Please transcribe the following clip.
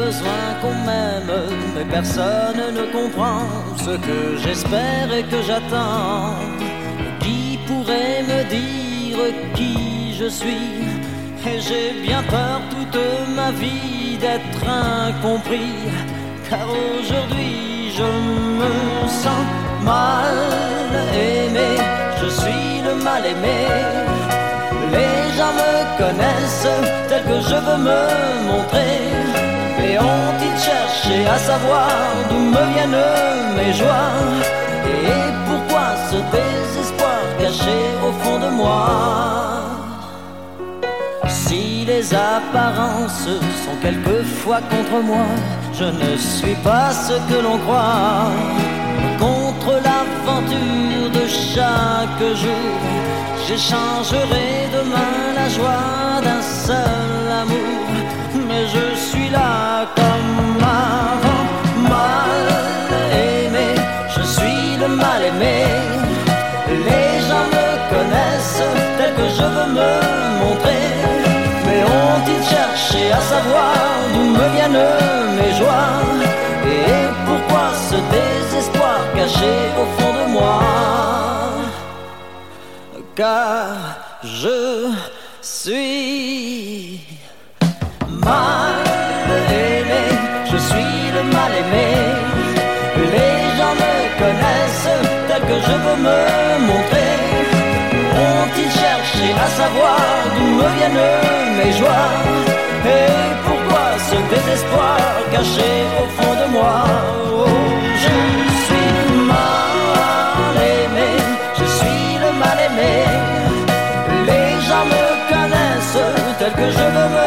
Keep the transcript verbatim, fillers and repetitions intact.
besoin qu'on m'aime, mais personne ne comprend ce que j'espère et que j'attends. Qui pourrait me dire qui je suis? Et j'ai bien peur toute ma vie d'être incompris, car aujourd'hui je me sens mal aimé. Je suis le mal aimé. Les gens me connaissent tel que je veux me montrer, et ont-ils cherché à savoir d'où me viennent mes joies? Et pourquoi ce désespoir caché au fond de moi? Si les apparences sont quelquefois contre moi, je ne suis pas ce que l'on croit. Contre l'aventure de chaque jour, j'échangerai demain la joie d'un seul amour. Mais je suis là comme avant, mal aimé. Je suis le mal aimé. Les gens me connaissent tel que je veux me montrer, mais ont-ils cherché à savoir d'où me viennent mes joies? Et pourquoi ce désespoir caché au fond de moi? Car je suis mal aimé, je suis le mal aimé. Les gens me connaissent tel que je veux me montrer. Ont-ils cherché à savoir d'où me viennent mes joies? Et pourquoi ce désespoir caché au fond de moi? Oh, je suis mal aimé, je suis le mal aimé. Les gens me connaissent tel que je veux me